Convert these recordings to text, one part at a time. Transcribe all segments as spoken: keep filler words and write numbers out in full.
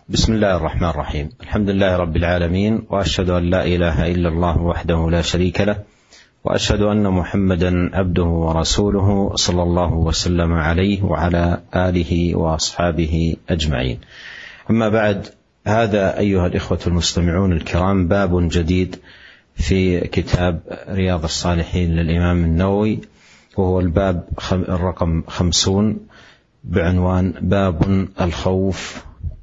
بسم الله الرحمن الرحيم. الحمد لله رب العالمين، وأشهد أن لا إله إلا الله وحده لا شريك له، وأشهد أن محمدا عبده ورسوله صلى الله وسلم عليه وعلى آله وأصحابه أجمعين. أما بعد، هذا أيها الإخوة المستمعون الكرام باب جديد في كتاب رياض الصالحين للإمام النووي، وهو الباب الرقم خمسون بعنوان باب الخوف.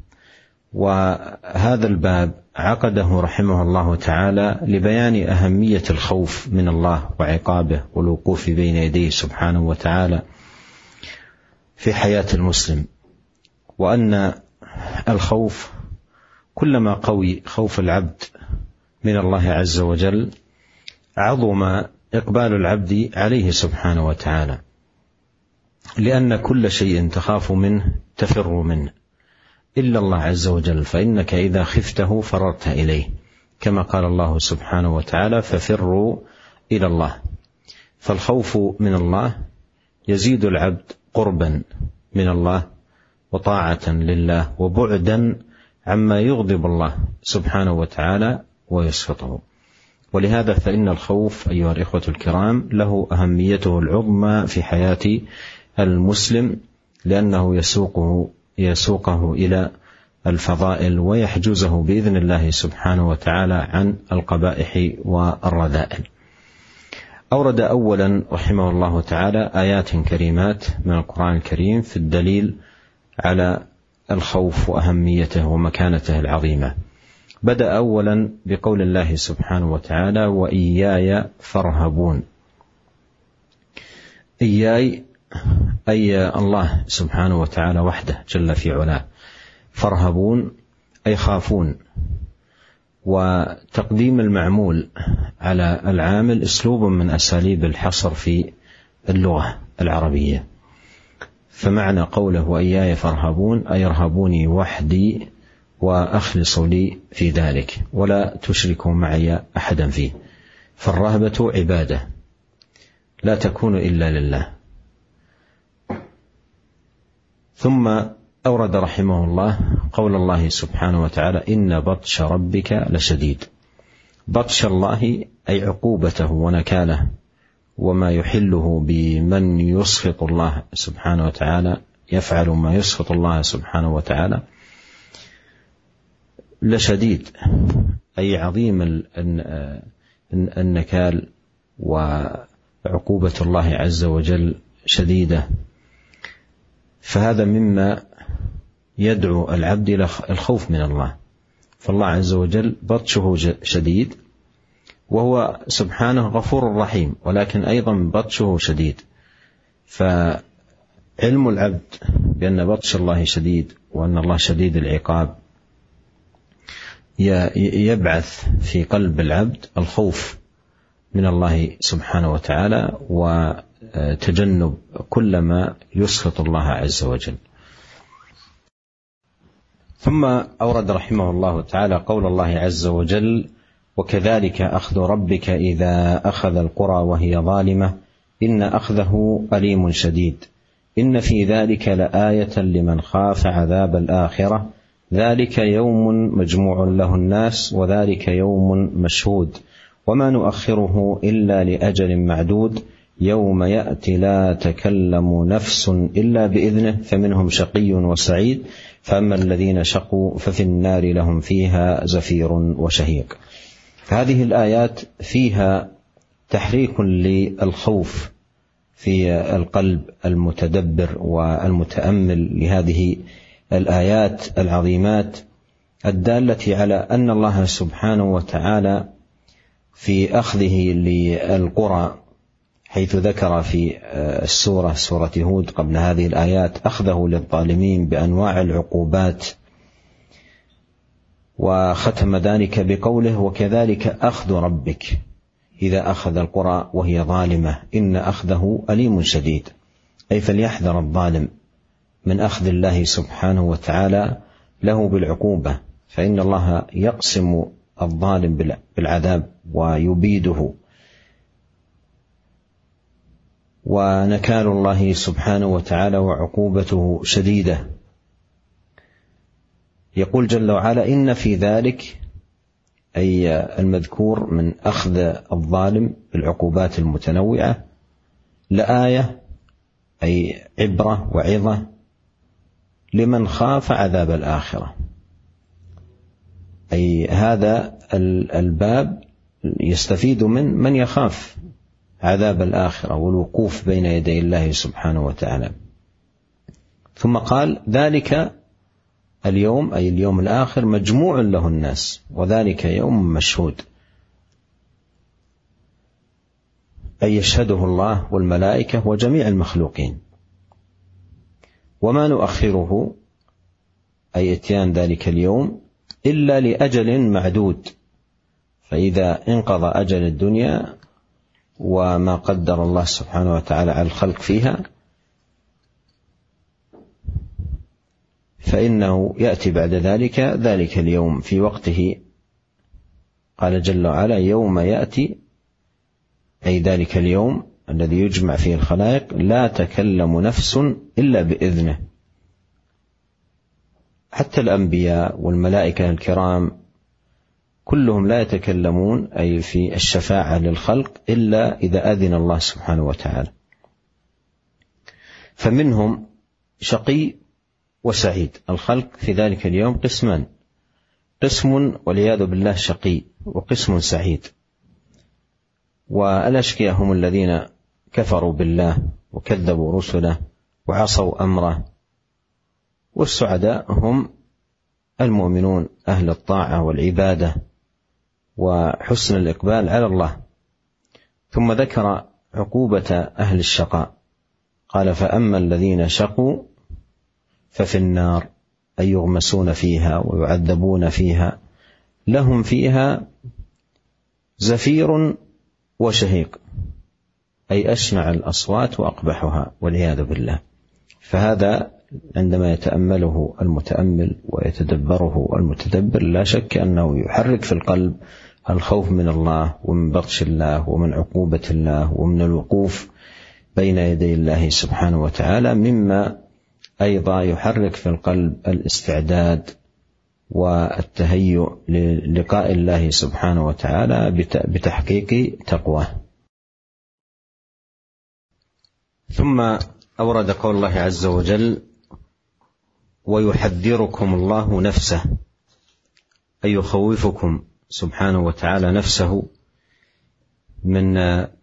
وهذا الباب عقده رحمه الله تعالى لبيان أهمية الخوف من الله وعقابه والوقوف بين يديه سبحانه وتعالى في حياة المسلم، وأن الخوف كلما قوي خوف العبد من الله عز وجل عظم إقبال العبد عليه سبحانه وتعالى، لأن كل شيء تخاف منه تفر منه إلا الله عز وجل، فإنك إذا خفته فررت إليه، كما قال الله سبحانه وتعالى: ففروا إلى الله. فالخوف من الله يزيد العبد قربا من الله وطاعة لله وبعدا عما يغضب الله سبحانه وتعالى ويسخطه. ولهذا فإن الخوف أيها الإخوة الكرام له أهميته العظمى في حياة المسلم، لأنه يسوقه يسوقه إلى الفضائل ويحجزه بإذن الله سبحانه وتعالى عن القبائح والرذائل. أورد أولا رحمه الله تعالى آيات كريمات من القرآن الكريم في الدليل على الخوف وأهميته ومكانته العظيمة. بدأ أولا بقول الله سبحانه وتعالى: وإياي فارهبون. إياي أي الله سبحانه وتعالى وحده جل في علاه، فارهبون أي خافون. وتقديم المعمول على العامل أسلوب من أساليب الحصر في اللغة العربية، فمعنى قوله وإياي فارهبون أي ارهبوني وحدي وأخلصوا لي في ذلك ولا تشركوا معي أحدا فيه. فالرهبة عبادة لا تكون إلا لله. ثم أورد رحمه الله قول الله سبحانه وتعالى: إن بطش ربك لشديد. بطش الله أي عقوبته ونكاله وما يحله بمن يسخط الله سبحانه وتعالى، يفعل ما يسخط الله سبحانه وتعالى، لشديد أي عظيم النكال، وعقوبة الله عز وجل شديدة. فهذا مما يدعو العبد إلى الخوف من الله. فالله عز وجل بطشه شديد، وهو سبحانه غفور رحيم، ولكن أيضا بطشه شديد. فعلم العبد بأن بطش الله شديد وأن الله شديد العقاب يبعث في قلب العبد الخوف من الله سبحانه وتعالى وتجنب كل ما يسخط الله عز وجل. ثم أورد رحمه الله تعالى قول الله عز وجل: وكذلك أخذ ربك إذا أخذ القرى وهي ظالمة إن أخذه أليم شديد إن في ذلك لآية لمن خاف عذاب الآخرة ذلك يوم مجموع له الناس وذلك يوم مشهود وما نؤخره إلا لأجل معدود يوم يأتي لا تكلم نفس إلا بإذنه فمنهم شقي وسعيد فأما الذين شقوا ففي النار لهم فيها زفير وشهيق. هذه الآيات فيها تحريك للخوف في القلب المتدبر والمتأمل لهذه الآيات العظيمات الدالة على أن الله سبحانه وتعالى في أخذه للقرى، حيث ذكر في السورة سورة هود قبل هذه الآيات أخذه للظالمين بأنواع العقوبات، وختم ذلك بقوله: وكذلك أخذ ربك إذا أخذ القرى وهي ظالمة إن أخذه أليم شديد. أي فليحذر الظالم من أخذ الله سبحانه وتعالى له بالعقوبة، فإن الله يقسم الظالم بالعذاب ويبيده، ونكال الله سبحانه وتعالى وعقوبته شديدة. يقول جل وعلا: إن في ذلك، أي المذكور من أخذ الظالم بالعقوبات المتنوعة، لآية، أي عبرة وعظة لمن خاف عذاب الآخرة. أي هذا الباب يستفيد من من يخاف عذاب الآخرة والوقوف بين يدي الله سبحانه وتعالى. ثم قال: ذلك اليوم، أي اليوم الآخر، مجموع له الناس، وذلك يوم مشهود، أي يشهده الله والملائكة وجميع المخلوقين. وما نؤخره، أي اتيان ذلك اليوم، إلا لأجل معدود، فإذا انقضى أجل الدنيا وما قدر الله سبحانه وتعالى على الخلق فيها، فإنه يأتي بعد ذلك ذلك اليوم في وقته. قال جل وعلا: يوم يأتي، أي ذلك اليوم الذي يجمع فيه الخلائق، لا تكلم نفس إلا بإذنه. حتى الأنبياء والملائكة الكرام كلهم لا يتكلمون، أي في الشفاعة للخلق، إلا إذا أذن الله سبحانه وتعالى. فمنهم شقي وسعيد. الخلق في ذلك اليوم قسمان: قسم والعياذ بالله شقي، وقسم سعيد. والأشقياء هم الذين كفروا بالله وكذبوا رسله وعصوا أمره، والسعداء هم المؤمنون أهل الطاعة والعبادة وحسن الإقبال على الله. ثم ذكر عقوبة أهل الشقاء، قال: فأما الذين شقوا ففي النار، أي يغمسون فيها ويعذبون فيها، لهم فيها زفير وشهيق، أي أشنع الأصوات وأقبحها والعياذ بالله. فهذا عندما يتأمله المتأمل ويتدبره المتدبر، لا شك أنه يحرك في القلب الخوف من الله ومن بطش الله ومن عقوبة الله ومن الوقوف بين يدي الله سبحانه وتعالى، مما أيضا يحرك في القلب الاستعداد والتهيؤ للقاء الله سبحانه وتعالى بتحقيق تقواه. ثم أورد قول الله عز وجل: ويحذركم الله نفسه، أي يخوفكم سبحانه وتعالى نفسه من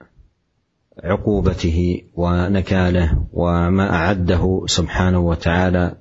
عقوبته ونكاله وما أعده سبحانه وتعالى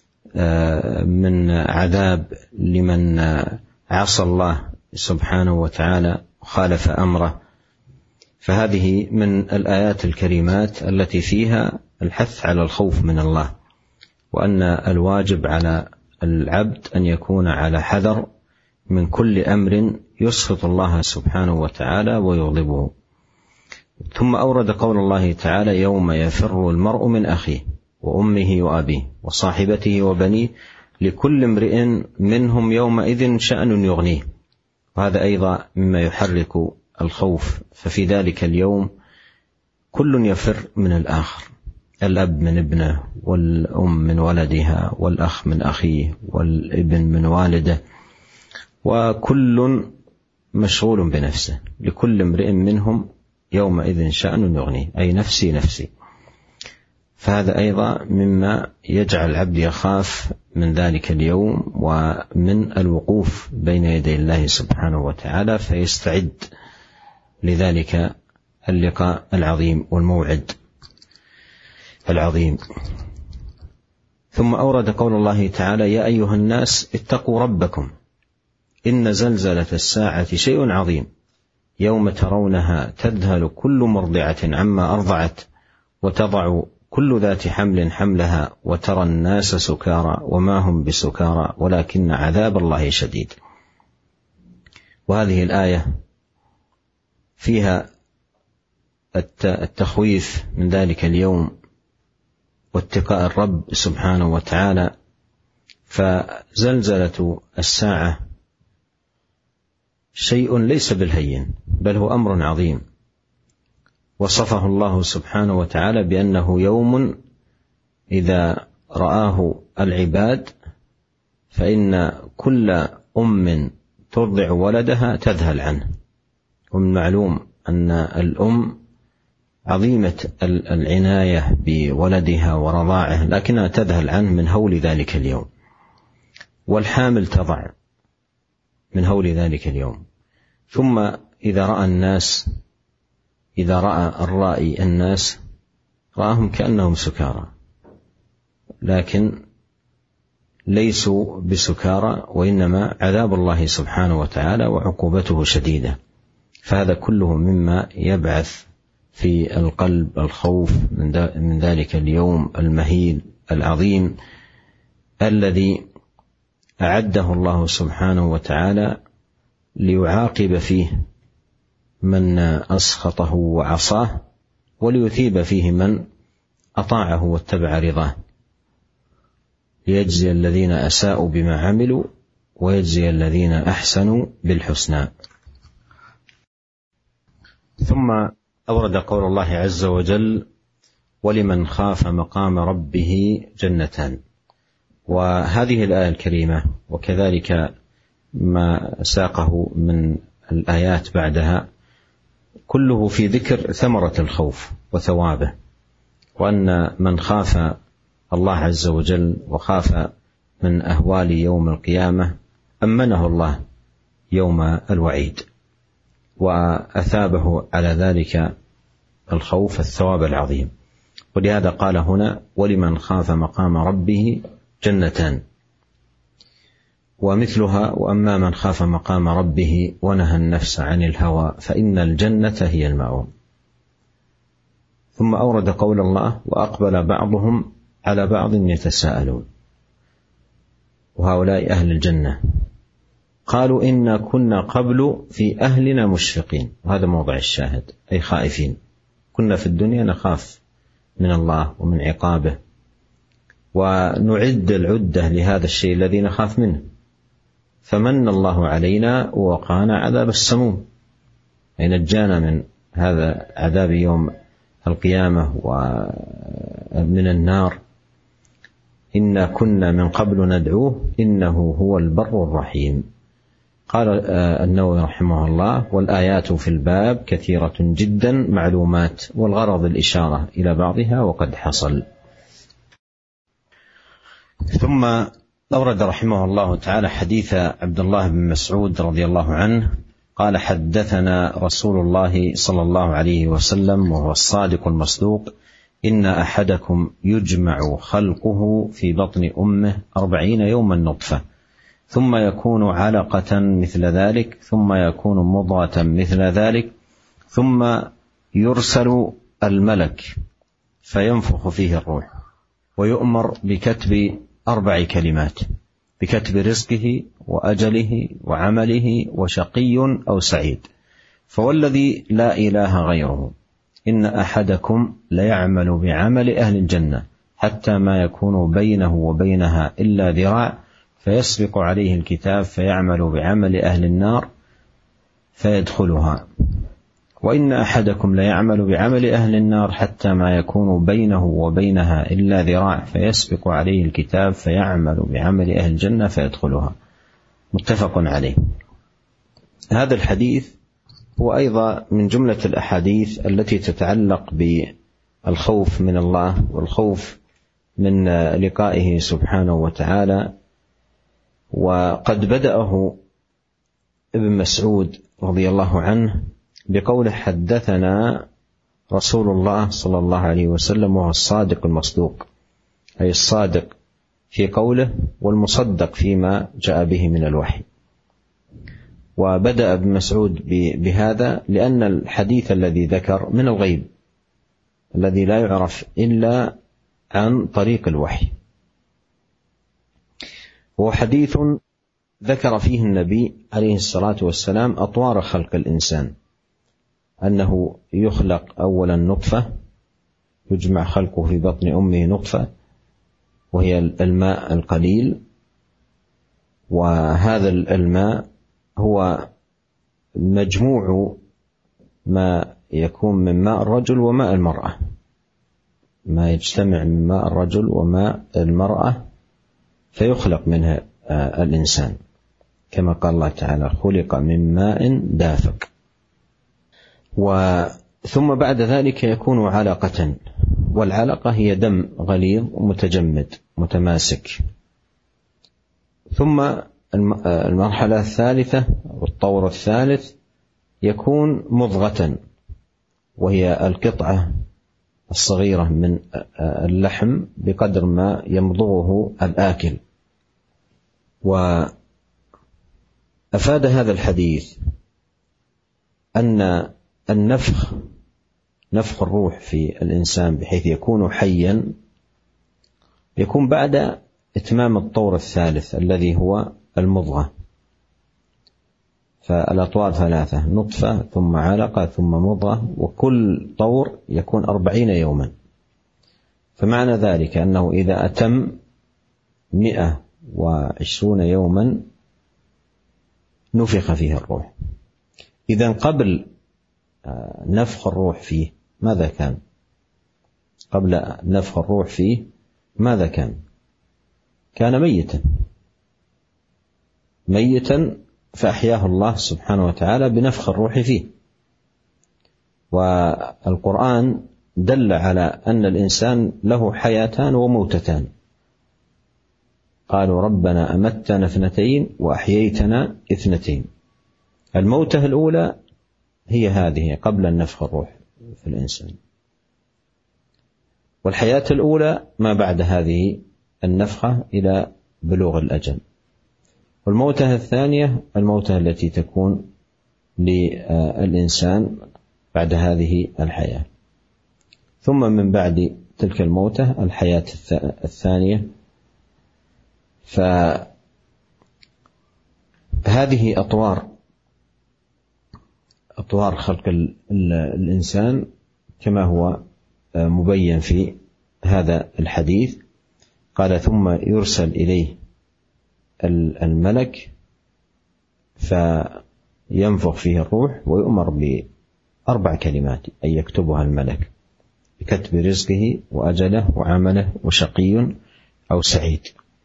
من عذاب لمن عصى الله سبحانه وتعالى وخالف أمره. فهذه من الآيات الكريمات التي فيها الحث على الخوف من الله، وأن الواجب على العبد أن يكون على حذر من كل أمر يسخط الله سبحانه وتعالى ويغضبه. ثم أورد قول الله تعالى: يوم يفر المرء من أخيه وأمه وأبيه وصاحبته وبنيه لكل امرئ منهم يومئذ شأن يغنيه. وهذا أيضا مما يحرك الخوف. ففي ذلك اليوم كل يفر من الآخر، الأب من ابنه، والأم من ولدها، والأخ من أخيه، والابن من والده، وكل مشغول بنفسه، لكل امرئ منهم يومئذ شأن يغنيه، أي نفسي نفسي. فهذا أيضا مما يجعل العبد يخاف من ذلك اليوم ومن الوقوف بين يدي الله سبحانه وتعالى، فيستعد لذلك اللقاء العظيم والموعد العظيم. ثم أورد قول الله تعالى: يا أيها الناس اتقوا ربكم إن زلزلة الساعة شيء عظيم يوم ترونها تذهل كل مرضعة عما أرضعت وتضع كل ذات حمل حملها وترى الناس سكارى وما هم بسكارى ولكن عذاب الله شديد. وهذه الآية فيها التخويف من ذلك اليوم واتقاء الرب سبحانه وتعالى. فزلزلة الساعة شيء ليس بالهين، بل هو أمر عظيم، وصفه الله سبحانه وتعالى بأنه يوم إذا رآه العباد فإن كل أم ترضع ولدها تذهل عنه، ومن معلوم أن الأم عظيمة العناية بولدها ورضاعه، لكنها تذهل عنه من هول ذلك اليوم، والحامل تضع من هول ذلك اليوم. ثم إذا رأى الناس إذا رأى الرائي الناس رآهم كأنهم سكارى، لكن ليسوا بسكارى، وإنما عذاب الله سبحانه وتعالى وعقوبته شديدة. فهذا كله مما يبعث في القلب الخوف من ذلك اليوم المهيل العظيم الذي أعده الله سبحانه وتعالى ليعاقب فيه من أسخطه وعصاه، وليثيب فيه من أطاعه واتبع رضاه، ليجزي الذين أساءوا بما عملوا ويجزي الذين أحسنوا بالحسنى. ثم أورد قول الله عز وجل: ولمن خاف مقام ربه جنتان. وهذه الآية الكريمة وكذلك ما ساقه من الآيات بعدها كله في ذكر ثمرة الخوف وثوابه، وأن من خاف الله عز وجل وخاف من أهوال يوم القيامة أمنه الله يوم الوعيد، وأثابه على ذلك الخوف الثواب العظيم. ولهذا قال هنا: ولمن خاف مقام ربه جنتان، ومثلها: وأما من خاف مقام ربه ونهى النفس عن الهوى فإن الجنة هي المأوى. ثم أورد قول الله: وأقبل بعضهم على بعض يتساءلون. وهؤلاء أهل الجنة قالوا: إنا كنا قبل في أهلنا مشفقين. وهذا موضع الشاهد، أي خائفين. كنا في الدنيا نخاف من الله ومن عقابه، ونعد العدة لهذا الشيء الذي نخاف منه، فمن الله علينا ووقانا عذاب السموم، أي نجانا من هذا عذاب يوم القيامة ومن النار. إنا كنا من قبل ندعوه إنه هو البر الرحيم. قال النووي رحمه الله: والآيات في الباب كثيرة جدا معلومات، والغرض الإشارة إلى بعضها وقد حصل. ثم أورد رحمه الله تعالى حديث عبد الله بن مسعود رضي الله عنه قال: حدثنا رسول الله صلى الله عليه وسلم وهو الصادق المصدوق: إن أحدكم يجمع خلقه في بطن أمه أربعين يوما نطفة، ثم يكون علقة مثل ذلك، ثم يكون مضغة مثل ذلك، ثم يرسل الملك فينفخ فيه الروح، ويؤمر بكتب أربع كلمات: بكتب رزقه وأجله وعمله وشقي أو سعيد. فوالذي لا إله غيره إن أحدكم ليعمل بعمل أهل الجنة حتى ما يكون بينه وبينها إلا ذراع، فيسبق عليه الكتاب فيعمل بعمل أهل النار فيدخلها. وإن أحدكم ليعمل بعمل أهل النار حتى ما يكون بينه وبينها إلا ذراع، فيسبق عليه الكتاب فيعمل بعمل أهل الجنة فيدخلها. متفق عليه. هذا الحديث هو أيضا من جملة الأحاديث التي تتعلق بالخوف من الله والخوف من لقائه سبحانه وتعالى. وقد بدأه ابن مسعود رضي الله عنه بقوله: حدثنا رسول الله صلى الله عليه وسلم وهو الصادق المصدوق، أي الصادق في قوله والمصدق فيما جاء به من الوحي. وبدأ ابن مسعود بهذا لأن الحديث الذي ذكر من الغيب الذي لا يعرف إلا عن طريق الوحي. هو حديث ذكر فيه النبي عليه الصلاة والسلام أطوار خلق الإنسان، أنه يخلق أولا نطفة، يجمع خلقه في بطن أمه نطفة وهي الماء القليل، وهذا الماء هو مجموع ما يكون من ماء الرجل وماء المرأة، ما يجتمع من ماء الرجل وماء المرأة فيخلق منها الإنسان، كما قال الله تعالى: خلق من ماء دافق. ثم بعد ذلك يكون علقة، والعلقة هي دم غليظ متجمد متماسك. ثم المرحلة الثالثة والطور الثالث يكون مضغة، وهي القطعة الصغيرة من اللحم بقدر ما يمضغه الآكل. وأفاد هذا الحديث أن النفخ نفخ الروح في الإنسان بحيث يكون حيا يكون بعد إتمام الطور الثالث الذي هو المضغة. فالأطوار ثلاثة: نطفة ثم علقة ثم مضغة، وكل طور يكون أربعين يوما. فمعنى ذلك أنه إذا أتم مئة وعشرون يوما نفخ فيه الروح. إذن قبل نفخ الروح فيه ماذا كان؟ قبل نفخ الروح فيه ماذا كان؟ كان ميتا ميتا فأحياه الله سبحانه وتعالى بنفخ الروح فيه. والقرآن دل على أن الإنسان له حياتان وموتتان. قالوا: ربنا أمتنا اثنتين وأحييتنا اثنتين. الموتة الأولى هي هذه قبل النفخ الروح في الإنسان، والحياة الأولى ما بعد هذه النفخة إلى بلوغ الأجل. والموتة الثانية الموتة التي تكون للإنسان بعد هذه الحياة. ثم من بعد تلك الموتة الحياة الثانية. فهذه أطوار أطوار خلق الإنسان كما هو مبين في هذا الحديث. قال: ثم يرسل إليه الملك فينفخ فيه الروح ويؤمر بأربع كلمات أن يكتبها الملك بكتب رزقه وأجله وعمله وشقي أو سعيد.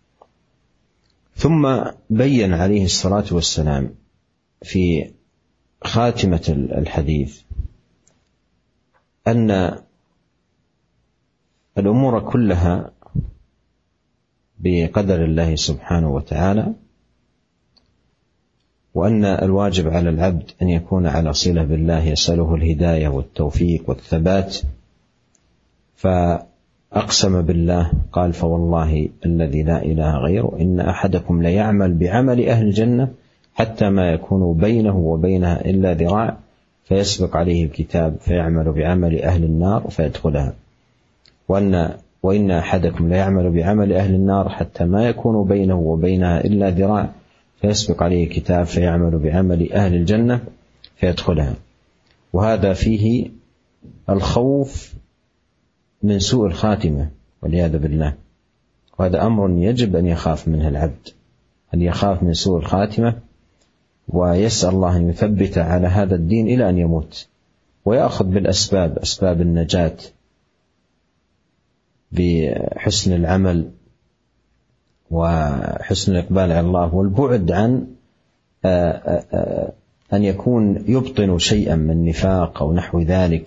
ثم بين عليه الصلاة والسلام في خاتمة الحديث أن الأمور كلها بقدر الله سبحانه وتعالى، وأن الواجب على العبد أن يكون على صلة بالله يسأله الهداية والتوفيق والثبات. فأقسم بالله قال: فوالله الذي لا إله غيره إن أحدكم ليعمل بعمل أهل الجنة حتى ما يكون بينه وبينها إلا ذراع فيسبق عليه الكتاب فيعمل بعمل أهل النار فيدخلها، وأن وإن أحدكم ليعمل بعمل أهل النار حتى ما يكون بينه وبينها إلا ذراع فيسبق عليه الكتاب فيعمل بعمل أهل الجنة فيدخلها. وهذا فيه الخوف من سوء الخاتمة والعياذ بالله، وهذا أمر يجب أن يخاف منه العبد، أن يخاف من سوء الخاتمة ويسأل الله أن يثبت على هذا الدين إلى أن يموت، ويأخذ بالأسباب، أسباب النجاة بحسن العمل وحسن الإقبال على الله، والبعد عن أن يكون يبطن شيئا من نفاق أو نحو ذلك،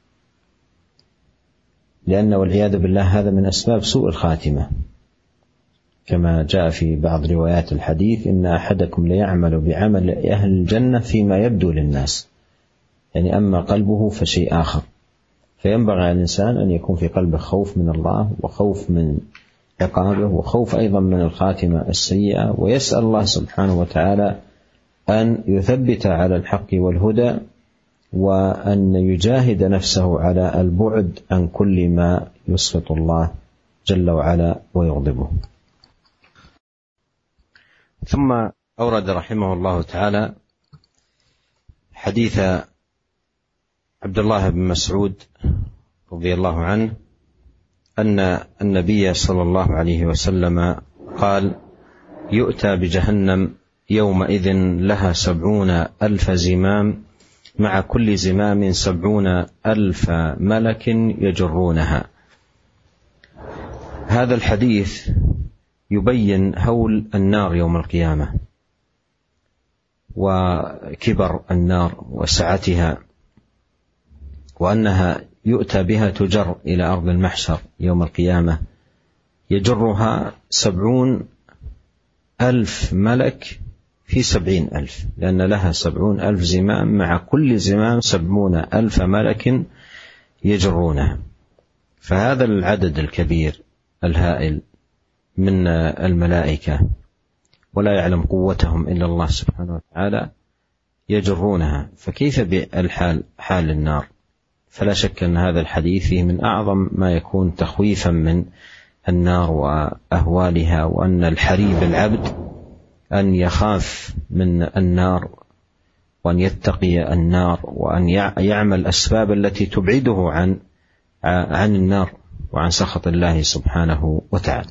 لأنه والعياذ بالله هذا من أسباب سوء الخاتمة، كما جاء في بعض روايات الحديث: إن أحدكم ليعمل بعمل أهل الجنة فيما يبدو للناس، يعني أما قلبه فشيء آخر. فينبغي على الإنسان أن يكون في قلبه خوف من الله وخوف من عقابه وخوف أيضا من الخاتمة السيئة، ويسأل الله سبحانه وتعالى أن يثبت على الحق والهدى، وأن يجاهد نفسه على البعد عن كل ما يسخط الله جل وعلا ويغضبه. ثم أورد رحمه الله تعالى حديث عبد الله بن مسعود رضي الله عنه أن النبي صلى الله عليه وسلم قال: يؤتى بجهنم يومئذ لها سبعون ألف زمام مع كل زمام سبعون ألف ملك يجرونها. هذا الحديث يبين هول النار يوم القيامة وكبر النار وسعتها، وأنها يؤتى بها تجر إلى أرض المحشر يوم القيامة، يجرها سبعون ألف ملك في سبعين ألف، لأن لها سبعون ألف زمام، مع كل زمام سبعون ألف ملك يجرونها. فهذا العدد الكبير الهائل من الملائكة ولا يعلم قوتهم إلا الله سبحانه وتعالى يجرونها، فكيف بالحال حال النار؟ فلا شك أن هذا الحديث فيه من أعظم ما يكون تخويفا من النار وأهوالها، وأن الحري بالعبد أن يخاف من النار وأن يتقي النار وأن يعمل الأسباب التي تبعده عن عن النار وعن سخط الله سبحانه وتعالى.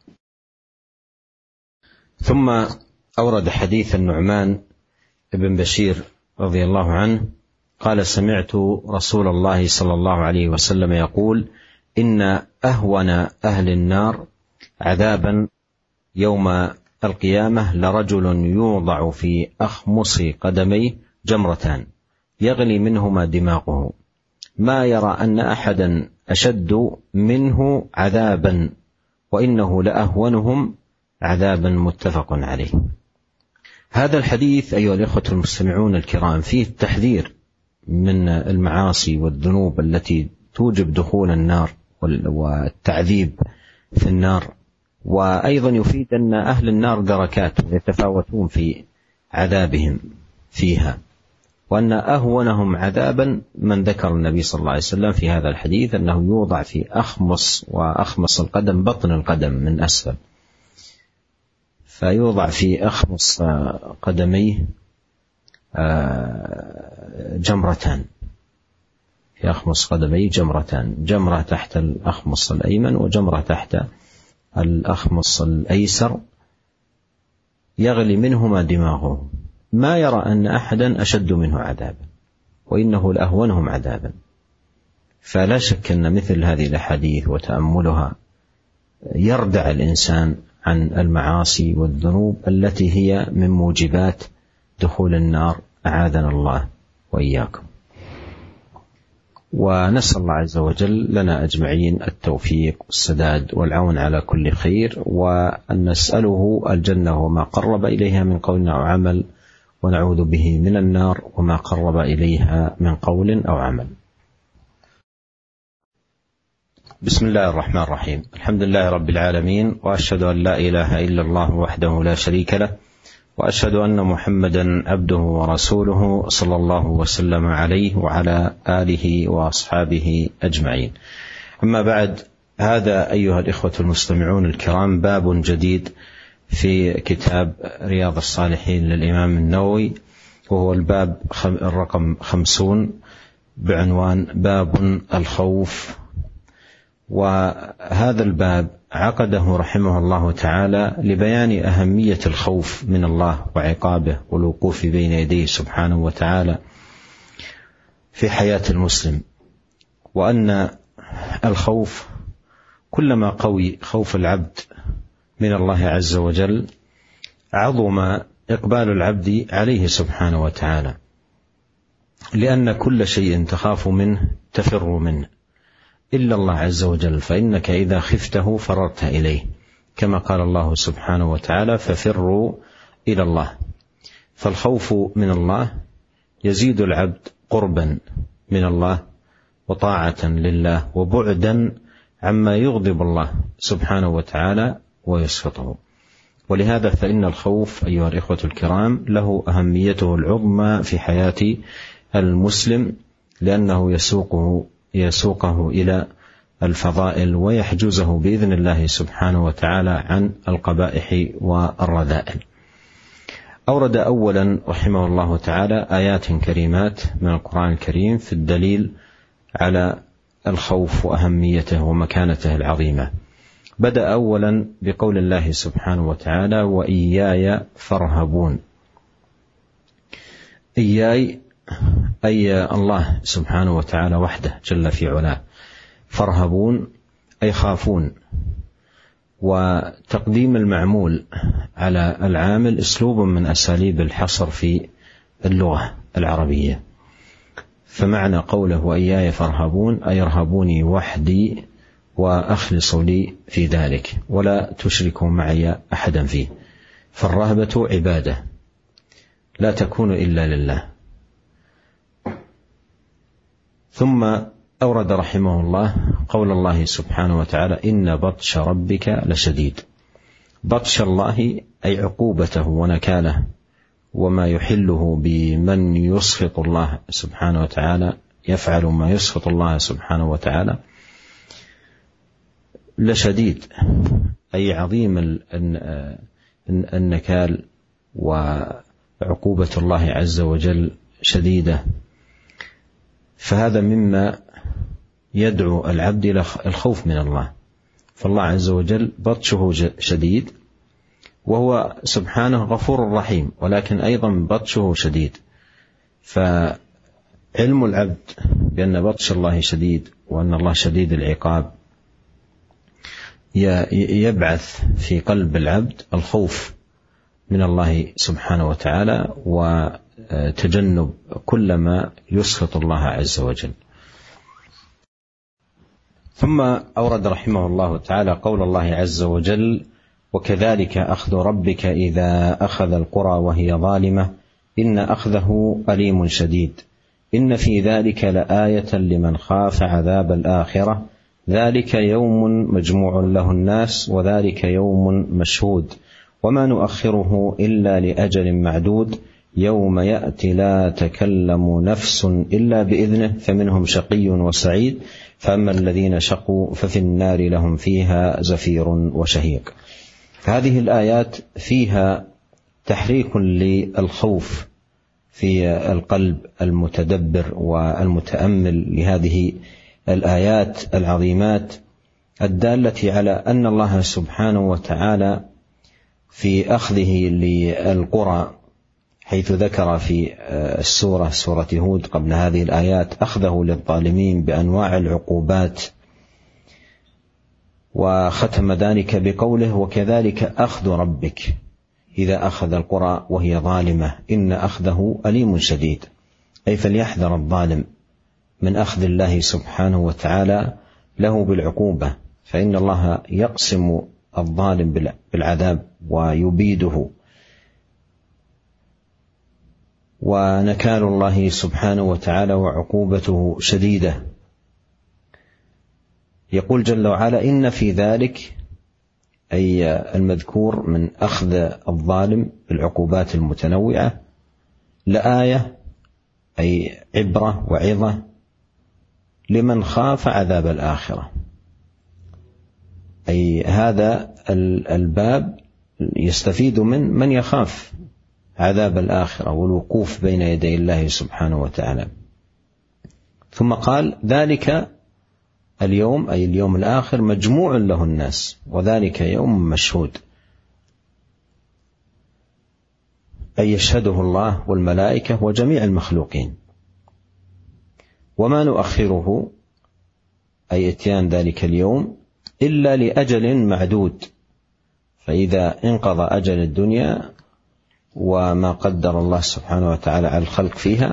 ثم أورد حديث النعمان بن بشير رضي الله عنه قال: سمعت رسول الله صلى الله عليه وسلم يقول: إن أهون أهل النار عذابا يوم القيامة لرجل يوضع في أخمص قدميه جمرتان يغلي منهما دماغه، ما يرى أن أحدا أشد منه عذابا، وإنه لأهونهم عذابا، متفق عليه. هذا الحديث أيها الإخوة المستمعون الكرام فيه التحذير من المعاصي والذنوب التي توجب دخول النار والتعذيب في النار، وأيضا يفيد أن أهل النار دركات يتفاوتون في عذابهم فيها، وأن أهونهم عذابا من ذكر النبي صلى الله عليه وسلم في هذا الحديث أنه يوضع في أخمص، وأخمص القدم بطن القدم من أسفل، فيوضع في أخمص قدميه جمرتان، في أخمص قدميه جمرتان، جمرة تحت الأخمص الأيمن وجمرة تحت الأخمص الأيسر، يغلي منهما دماغه، ما يرى أن أحدا أشد منه عذابا، وإنه لأهونهم عذابا. فلا شك أن مثل هذه الأحاديث وتأملها يردع الإنسان عن المعاصي والذنوب التي هي من موجبات دخول النار، أعاذنا الله وإياكم. ونسأل الله عز وجل لنا أجمعين التوفيق والسداد والعون على كل خير، وأن نسأله الجنة وما قرب إليها من قول أو عمل، ونعوذ به من النار وما قرب إليها من قول أو عمل. بسم الله الرحمن الرحيم، الحمد لله رب العالمين، وأشهد أن لا إله إلا الله وحده لا شريك له، وأشهد أن محمدا عبده ورسوله صلى الله وسلم عليه وعلى آله وأصحابه أجمعين. أما بعد، هذا أيها الإخوة المستمعون الكرام باب جديد في كتاب رياض الصالحين للإمام النووي، وهو الباب الرقم خمسون بعنوان باب الخوف. وهذا الباب عقده رحمه الله تعالى لبيان أهمية الخوف من الله وعقابه والوقوف بين يديه سبحانه وتعالى في حياة المسلم، وأن الخوف كلما قوي خوف العبد من الله عز وجل عظم إقبال العبد عليه سبحانه وتعالى، لأن كل شيء تخاف منه تفر منه إلا الله عز وجل، فإنك إذا خفته فررت إليه، كما قال الله سبحانه وتعالى: ففروا إلى الله. فالخوف من الله يزيد العبد قربا من الله وطاعة لله، وبعدا عما يغضب الله سبحانه وتعالى ويسخطه. ولهذا فإن الخوف أيها الإخوة الكرام له أهميته العظمى في حياة المسلم، لأنه يسوقه يسوقه إلى الفضائل ويحجزه بإذن الله سبحانه وتعالى عن القبائح والرذائل. أورد أولا رحمه الله تعالى آيات كريمات من القرآن الكريم في الدليل على الخوف وأهميته ومكانته العظيمة. بدأ أولا بقول الله سبحانه وتعالى: وإياي فارهبون. إياي أي الله سبحانه وتعالى وحده جل في علاه، فارهبون أي خافون، وتقديم المعمول على العامل أسلوب من أساليب الحصر في اللغة العربية. فمعنى قوله وإياي فارهبون أي ارهبوني وحدي وأخلصوا لي في ذلك ولا تشركوا معي أحدا فيه. فالرهبة عبادة لا تكون إلا لله. ثم أورد رحمه الله قول الله سبحانه وتعالى إن بطش ربك لشديد. بطش الله أي عقوبته ونكاله وما يحله بمن يسخط الله سبحانه وتعالى، يفعل ما يسخط الله سبحانه وتعالى، لشديد أي عظيم النكال، وعقوبة الله عز وجل شديدة. فهذا مما يدعو العبد إلى الخوف من الله. فالله عز وجل بطشه شديد، وهو سبحانه غفور رحيم، ولكن أيضا بطشه شديد. فعلم العبد بأن بطش الله شديد وأن الله شديد العقاب يبعث في قلب العبد الخوف من الله سبحانه وتعالى وتجنب كل ما يسخط الله عز وجل. ثم أورد رحمه الله تعالى قول الله عز وجل وكذلك أخذ ربك إذا أخذ القرى وهي ظالمة إن أخذه أليم شديد إن في ذلك لآية لمن خاف عذاب الآخرة ذلك يوم مجموع له الناس وذلك يوم مشهود وما نؤخره إلا لأجل معدود يوم يأتي لا تكلم نفس إلا بإذنه فمنهم شقي وسعيد فأما الذين شقوا ففي النار لهم فيها زفير وشهيق. هذه الآيات فيها تحريك للخوف في القلب المتدبر والمتأمل لهذه الآيات العظيمات الدالة على أن الله سبحانه وتعالى في أخذه للقرى، حيث ذكر في السورة سورة هود قبل هذه الآيات أخذه للظالمين بأنواع العقوبات، وختم ذلك بقوله وكذلك أخذ ربك إذا أخذ القرى وهي ظالمة إن أخذه أليم شديد، أي فليحذر الظالم من أخذ الله سبحانه وتعالى له بالعقوبة، فإن الله يقسم الظالم بالعذاب ويبيده. ونكال الله سبحانه وتعالى وعقوبته شديدة. يقول جل وعلا إن في ذلك أي المذكور من أخذ الظالم بالعقوبات المتنوعة لآية أي عبرة وعظة لمن خاف عذاب الآخرة، أي هذا الباب يستفيد من من يخاف عذاب الآخرة والوقوف بين يدي الله سبحانه وتعالى. ثم قال ذلك اليوم أي اليوم الآخر مجموع له الناس وذلك يوم مشهود، أي يشهده الله والملائكة وجميع المخلوقين. وما نؤخره أي اتيان ذلك اليوم إلا لأجل معدود، فإذا انقضى أجل الدنيا وما قدر الله سبحانه وتعالى على الخلق فيها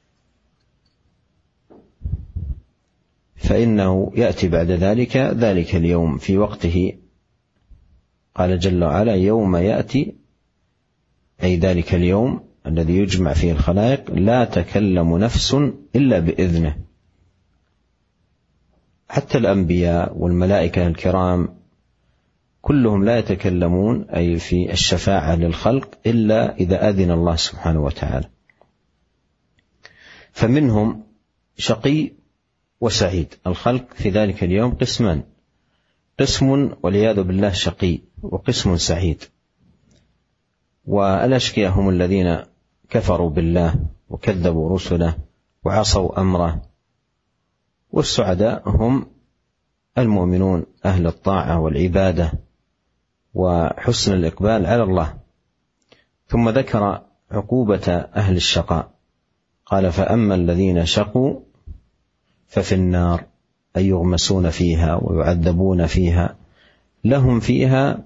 فإنه يأتي بعد ذلك ذلك اليوم في وقته. قال جل وعلا يوم يأتي أي ذلك اليوم الذي يجمع فيه الخلائق لا تكلم نفس إلا بإذنه. حتى الأنبياء والملائكة الكرام كلهم لا يتكلمون أي في الشفاعة للخلق إلا إذا أذن الله سبحانه وتعالى. فمنهم شقي وسعيد. الخلق في ذلك اليوم قسمان، قسم والعياذ بالله شقي وقسم سعيد. والأشقياء هم الذين كفروا بالله وكذبوا رسله وعصوا أمره، والسعداء هم المؤمنون أهل الطاعة والعبادة وحسن الإقبال على الله. ثم ذكر عقوبة أهل الشقاء قال فأما الذين شقوا ففي النار أي يغمسون فيها ويعذبون فيها لهم فيها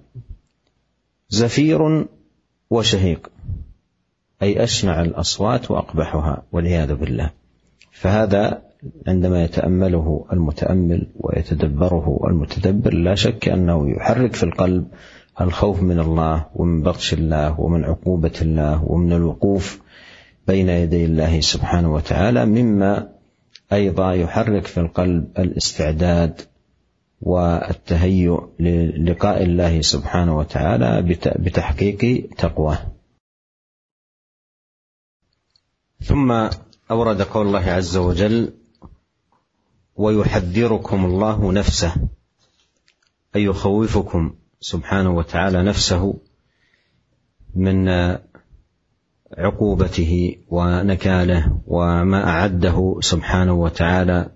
زفير وشهيق، أي أشنع الأصوات وأقبحها والعياذ بالله. فهذا عندما يتأمله المتأمل ويتدبره المتدبر لا شك أنه يحرك في القلب الخوف من الله ومن بطش الله ومن عقوبة الله ومن الوقوف بين يدي الله سبحانه وتعالى، مما أيضا يحرك في القلب الاستعداد والتهيؤ للقاء الله سبحانه وتعالى بتحقيق تقواه. ثم أورد قول الله عز وجل: ويحذركم الله نفسه، أي يخوفكم سبحانه وتعالى نفسه من عقوبته ونكاله وما أعده سبحانه وتعالى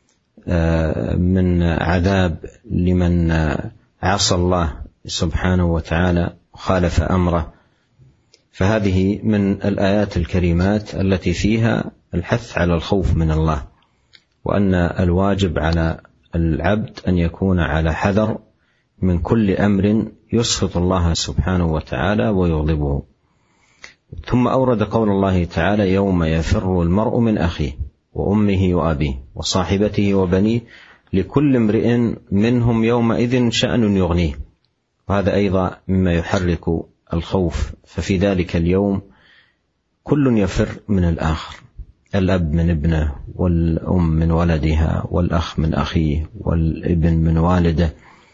من عذاب لمن عصى الله سبحانه وتعالى وخالف أمره. فهذه من الآيات الكريمات التي فيها الحث على الخوف من الله، وأن الواجب على العبد أن يكون على حذر من كل أمر يسخط الله سبحانه وتعالى ويغضبه. ثم أورد قول الله تعالى: يوم يفر المرء من أخيه وأمه وأبيه وصاحبته وبنيه لكل امرئ منهم يومئذ شأن يغنيه. وهذا أيضا مما يحرك الخوف. ففي ذلك اليوم كل يفر من الآخر، الأب من ابنه، والأم من ولدها، والأخ من أخيه، والابن من والده،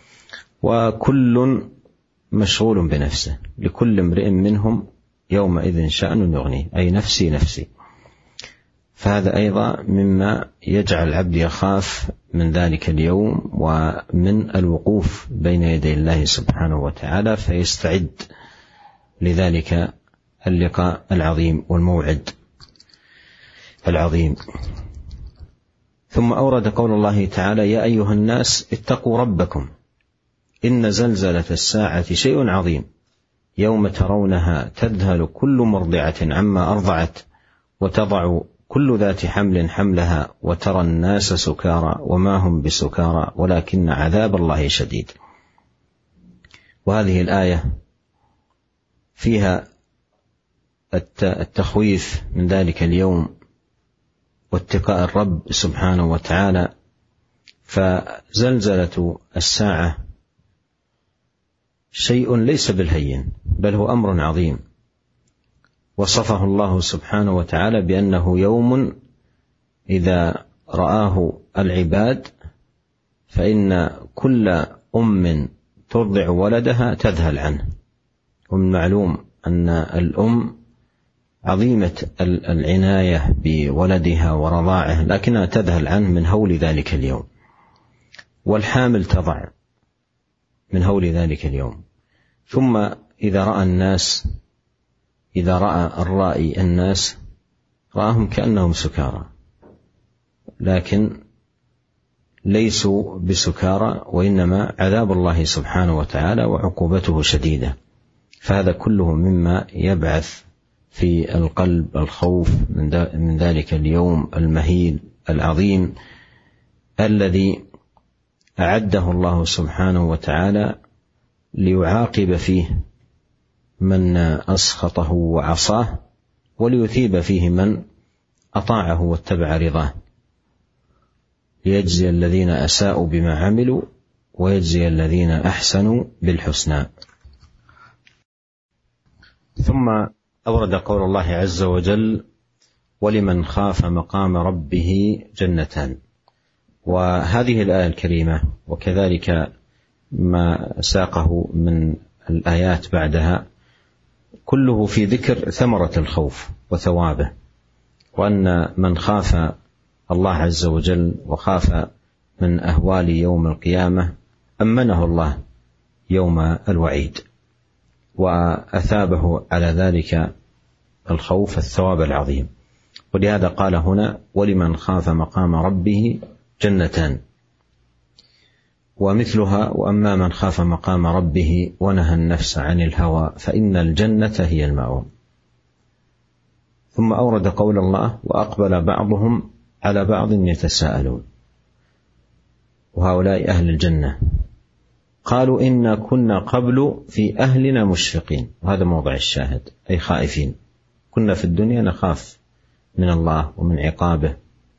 وكل مشغول بنفسه، لكل امرئ منهم يومئذ شأن يغنيه، أي نفسي نفسي. فهذا أيضا مما يجعل العبد يخاف من ذلك اليوم ومن الوقوف بين يدي الله سبحانه وتعالى، فيستعد لذلك اللقاء العظيم والموعد العظيم. ثم أورد قول الله تعالى: يا أيها الناس اتقوا ربكم إن زلزلة الساعة شيء عظيم يوم ترونها تذهل كل مرضعة عما أرضعت وتضع كل ذات حمل حملها وترى الناس سكارى وما هم بسكارى ولكن عذاب الله شديد. وهذه الآية فيها التخويف من ذلك اليوم واتقاء الرب سبحانه وتعالى. فزلزلة الساعة شيء ليس بالهين، بل هو أمر عظيم، وصفه الله سبحانه وتعالى بأنه يوم إذا رآه العباد فإن كل أم ترضع ولدها تذهل عنه. ومن معلوم أن الأم عظيمة العناية بولدها ورضاعه، لكنها تذهل عنه من هول ذلك اليوم، والحامل تضع من هول ذلك اليوم. ثم إذا رأى الناس إذا رأى الرائي الناس رآهم كأنهم سكارى، لكن ليسوا بسكارى، وإنما عذاب الله سبحانه وتعالى وعقوبته شديدة. فهذا كله مما يبعث في القلب الخوف من ذلك اليوم المهيل العظيم الذي أعده الله سبحانه وتعالى ليعاقب فيه من أسخطه وعصاه، وليثيب فيه من أطاعه واتبع رضاه، ليجزي الذين أساءوا بما عملوا ويجزي الذين أحسنوا بالحسنى. ثم أورد قول الله عز وجل: ولمن خاف مقام ربه جنتان. وهذه الآية الكريمة وكذلك ما ساقه من الآيات بعدها كله في ذكر ثمرة الخوف وثوابه، وأن من خاف الله عز وجل وخاف من أهوال يوم القيامة أمنه الله يوم الوعيد، وأثابه على ذلك الخوف الثواب العظيم. ولهذا قال هنا: ولمن خاف مقام ربه جنتان. ومثلها: وأما من خاف مقام ربه ونهى النفس عن الهوى فإن الجنة هي المأوى. ثم أورد قول الله: وأقبل بعضهم على بعض يتساءلون. وهؤلاء أهل الجنة قالوا إنا كنا قبل في أهلنا مشفقين، وهذا موضع الشاهد، أي خائفين. كنا في الدنيا نخاف من الله ومن عقابه،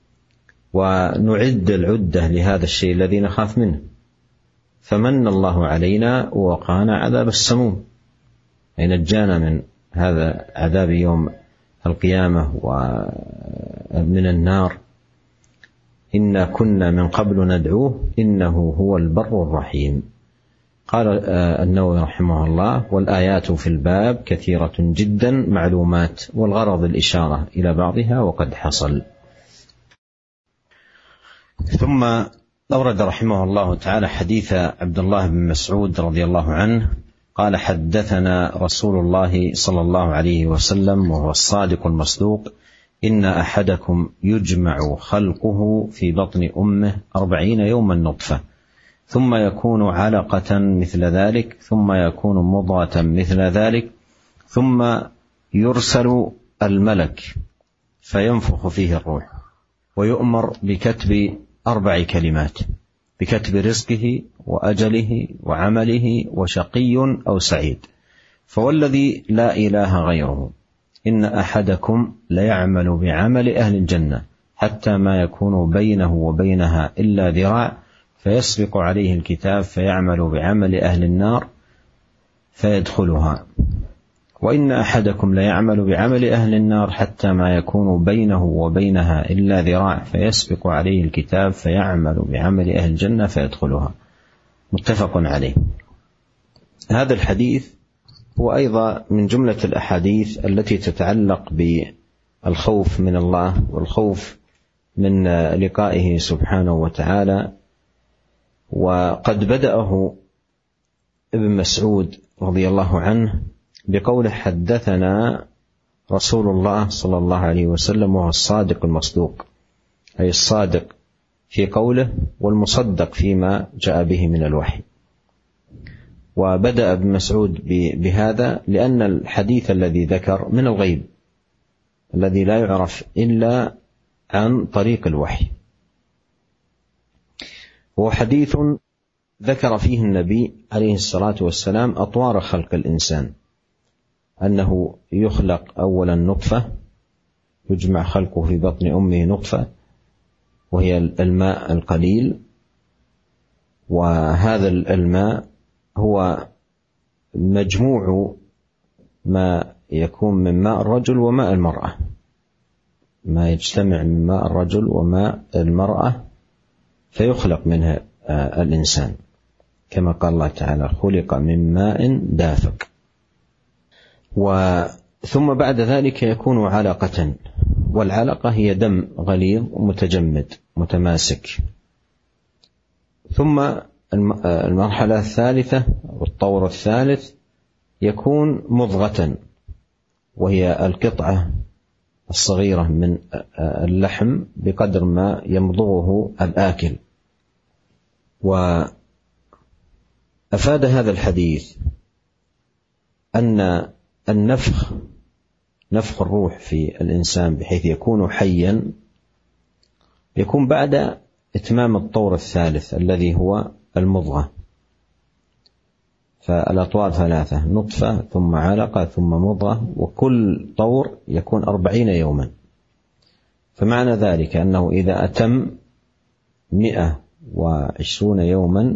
ونعد العدة لهذا الشيء الذي نخاف منه، فمن الله علينا ووقانا عذاب السموم، أي نجانا من هذا عذاب يوم القيامة ومن النار. إنا كنا من قبل ندعوه إنه هو البر الرحيم. قال النووي رحمه الله: والآيات في الباب كثيرة جدا معلومات، والغرض الإشارة إلى بعضها وقد حصل. ثم أورد رحمه الله تعالى حديث عبد الله بن مسعود رضي الله عنه قال: حدثنا رسول الله صلى الله عليه وسلم وهو الصادق المصدوق: إن أحدكم يجمع خلقه في بطن أمه أربعين يوما نطفة، ثم يكون علقة مثل ذلك، ثم يكون مضغة مثل ذلك، ثم يرسل الملك فينفخ فيه الروح، ويؤمر بكتب أربع كلمات: بكتب رزقه وأجله وعمله وشقي أو سعيد. فوالذي لا إله غيره إن أحدكم ليعمل بعمل أهل الجنة حتى ما يكون بينه وبينها إلا ذراع، فيسبق عليه الكتاب فيعمل بعمل أهل النار فيدخلها. وإن أحدكم ليعمل بعمل أهل النار حتى ما يكون بينه وبينها إلا ذراع، فيسبق عليه الكتاب فيعمل بعمل أهل الجنة فيدخلها. متفق عليه. هذا الحديث هو أيضا من جملة الأحاديث التي تتعلق بالخوف من الله والخوف من لقائه سبحانه وتعالى. وقد بدأه ابن مسعود رضي الله عنه بقوله: حدثنا رسول الله صلى الله عليه وسلم وهو الصادق المصدوق، أي الصادق في قوله والمصدق فيما جاء به من الوحي. وبدأ ابن مسعود بهذا لأن الحديث الذي ذكر من الغيب الذي لا يعرف إلا عن طريق الوحي، هو حديث ذكر فيه النبي عليه الصلاة والسلام أطوار خلق الإنسان، أنه يخلق أولا نطفة، يجمع خلقه في بطن أمه نطفة وهي الماء القليل، وهذا الماء هو مجموع ما يكون من ماء الرجل وماء المرأة، ما يجتمع من ماء الرجل وماء المرأة فيخلق منها الإنسان، كما قال الله تعالى: خلق من ماء دافق. ثم بعد ذلك يكون علقة، والعلقة هي دم غليظ متجمد متماسك. ثم المرحلة الثالثة والطور الثالث يكون مضغة، وهي القطعة الصغيرة من اللحم بقدر ما يمضغه الآكل. وأفاد هذا الحديث أن النفخ نفخ الروح في الإنسان بحيث يكون حيا يكون بعد إتمام الطور الثالث الذي هو المضغة. فالأطوار ثلاثة: نطفة ثم علقة ثم مضغة، وكل طور يكون أربعين يوما. فمعنى ذلك أنه إذا أتم مئة وعشرون يوما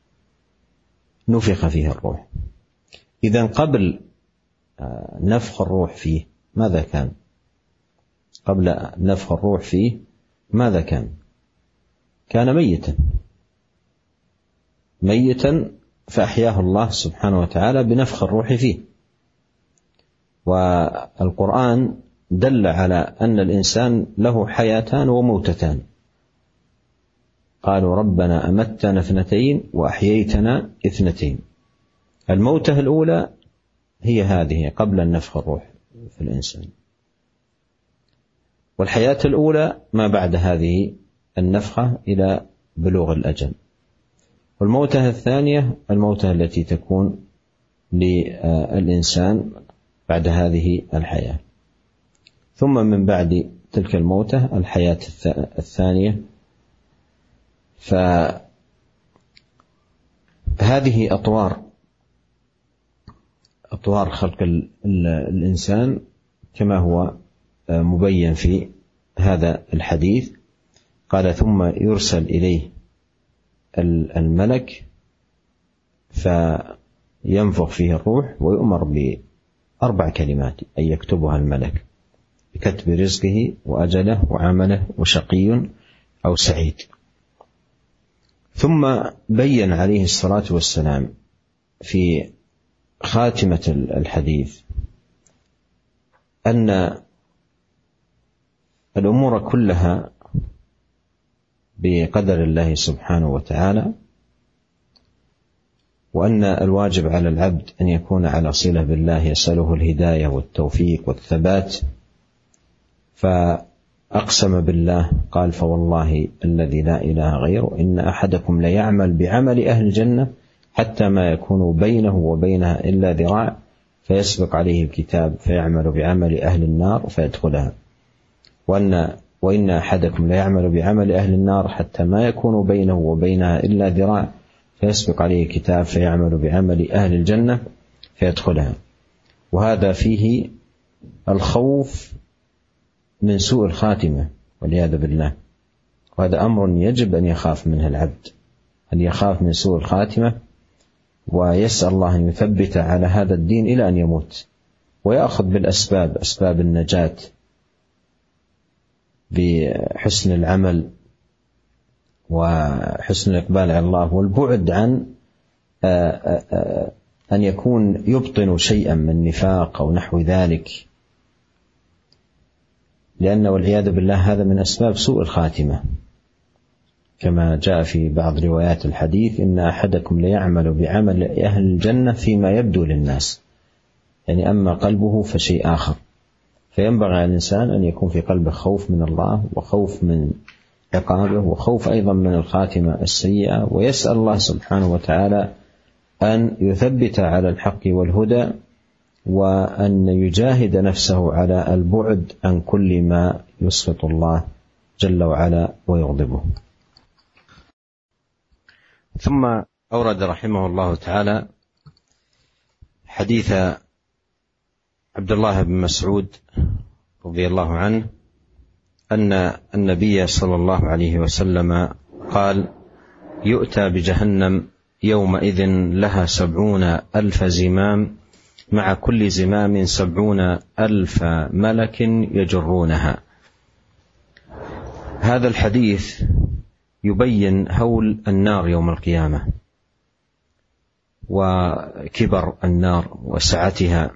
نفخ فيه الروح. إذن قبل نفخ الروح فيه ماذا كان؟ قبل نفخ الروح فيه ماذا كان؟ كان ميتا ميتا فأحياه الله سبحانه وتعالى بنفخ الروح فيه. والقرآن دل على أن الإنسان له حياتان وموتتان. قالوا: ربنا أمتنا اثنتين وأحييتنا اثنتين. الموتة الأولى هي هذه قبل النفخ الروح في الإنسان، والحياة الأولى ما بعد هذه النفخة إلى بلوغ الأجل. والموتة الثانية الموتة التي تكون للإنسان بعد هذه الحياة. ثم من بعد تلك الموتة الحياة الثانية. فكان هذه أطوار أطوار خلق ال ال الإنسان كما هو مبين في هذا الحديث. قال: ثم يرسل إليه الملك فينفخ فيه الروح ويؤمر بأربع كلمات أن يكتبها الملك بكتب رزقه وأجله وعمله وشقي أو سعيد. ثم بين عليه الصلاة والسلام في خاتمة الحديث أن الأمور كلها بقدر الله سبحانه وتعالى، وأن الواجب على العبد أن يكون على صلة بالله يسأله الهداية والتوفيق والثبات. فأقسم بالله قال: فوالله الذي لا إله غيره إن أحدكم ليعمل بعمل أهل الجنة حتى ما يكون بينه وبينها إلا ذراع فيسبق عليه الكتاب فيعمل بعمل أهل النار فيدخلها، وأن وإن أحدكم ليعمل بعمل أهل النار حتى ما يكون بينه وبينها إلا ذراع فيسبق عليه الكتاب فيعمل بعمل أهل الجنة فيدخلها. وهذا فيه الخوف من سوء الخاتمة والعياذ بالله، وهذا أمر يجب أن يخاف منه العبد، أن يخاف من سوء الخاتمة ويسأل الله أن يثبت على هذا الدين إلى أن يموت، ويأخذ بالأسباب، أسباب النجاة بحسن العمل وحسن الإقبال على الله والبعد عن أن يكون يبطن شيئا من نفاق أو نحو ذلك، لأنه والعياذ بالله هذا من أسباب سوء الخاتمة، كما جاء في بعض روايات الحديث: إن أحدكم ليعمل بعمل أهل الجنة فيما يبدو للناس، يعني أما قلبه فشيء آخر. فينبغي على الإنسان أن يكون في قلبه خوف من الله وخوف من عقابه وخوف أيضا من الخاتمة السيئة، ويسأل الله سبحانه وتعالى أن يثبت على الحق والهدى، وأن يجاهد نفسه على البعد عن كل ما يسخط الله جل وعلا ويغضبه. ثم أورد رحمه الله تعالى حديث عبد الله بن مسعود رضي الله عنه أن النبي صلى الله عليه وسلم قال: يؤتى بجهنم يومئذ لها سبعون ألف زمام مع كل زمام سبعون ألف ملك يجرونها. هذا الحديث يبين هول النار يوم القيامة وكبر النار وسعتها،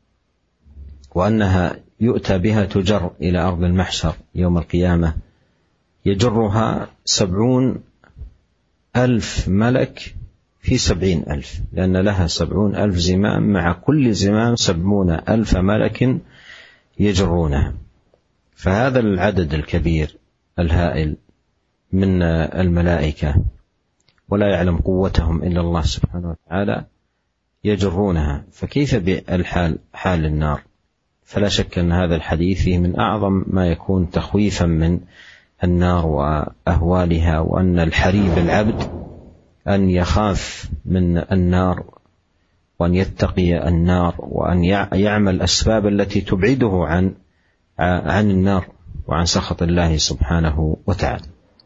وأنها يؤتى بها تجر إلى أرض المحشر يوم القيامة، يجرها سبعون ألف ملك في سبعين ألف، لأن لها سبعون ألف زمام مع كل زمام سبعون ألف ملك يجرونها. فهذا العدد الكبير الهائل من الملائكة ولا يعلم قوتهم إلا الله سبحانه وتعالى يجرونها، فكيف بالحال حال النار؟ فلا شك أن هذا الحديث فيه من أعظم ما يكون تخويفا من النار وأهوالها، وأن الحري بالعبد أن يخاف من النار وأن يتقي النار وأن يعمل أسباب التي تبعده عن عن النار وعن سخط الله سبحانه وتعالى.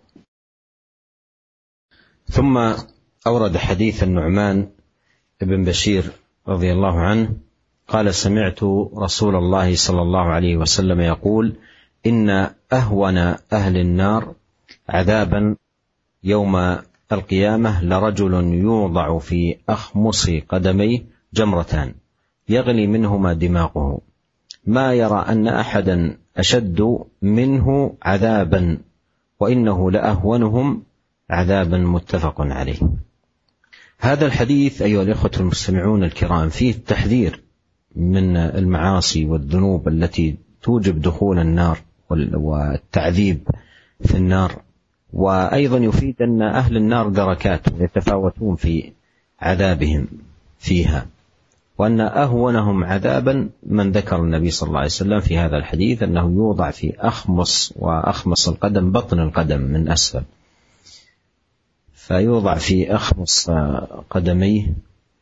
ثم أورد حديث النعمان بن بشير رضي الله عنه قال: سمعت رسول الله صلى الله عليه وسلم يقول: إن أهون أهل النار عذابا يوم القيامة لرجل يوضع في أخمص قدميه جمرتان يغلي منهما دماغه، ما يرى أن أحدا أشد منه عذابا وإنه لأهونهم عذابا، متفق عليه. هذا الحديث أيها الإخوة المستمعون الكرام فيه التحذير من المعاصي والذنوب التي توجب دخول النار والتعذيب في النار، وأيضا يفيد أن أهل النار دركات يتفاوتون في عذابهم فيها، وأن أهونهم عذابا من ذكر النبي صلى الله عليه وسلم في هذا الحديث أنه يوضع في أخمص، وأخمص القدم بطن القدم من أسفل. فيوضع في أخمص قدميه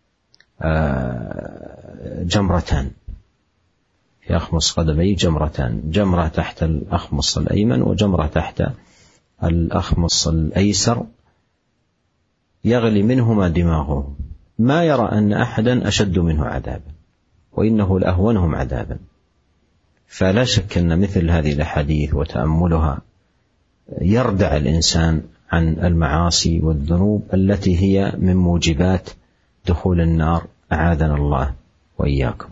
جمرتان، في أخمص قدميه جمرتان، جمرة تحت الأخمص الأيمن وجمرة تحت الأخمص الأيسر، يغلي منهما دماغه، ما يرى أن أحدا أشد منه عذابا، وإنه لأهونهم عذابا. فلا شك أن مثل هذه الأحاديث وتأملها يردع الإنسان عن المعاصي والذنوب التي هي من موجبات دخول النار، أعاذنا الله وإياكم.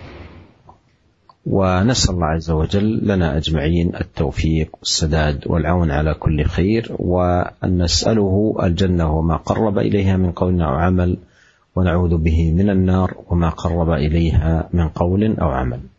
ونسأل الله عز وجل لنا أجمعين التوفيق والسداد والعون على كل خير، وأن نسأله الجنة وما قرب إليها من قول أو عمل، ونعوذ به من النار وما قرب إليها من قول أو عمل.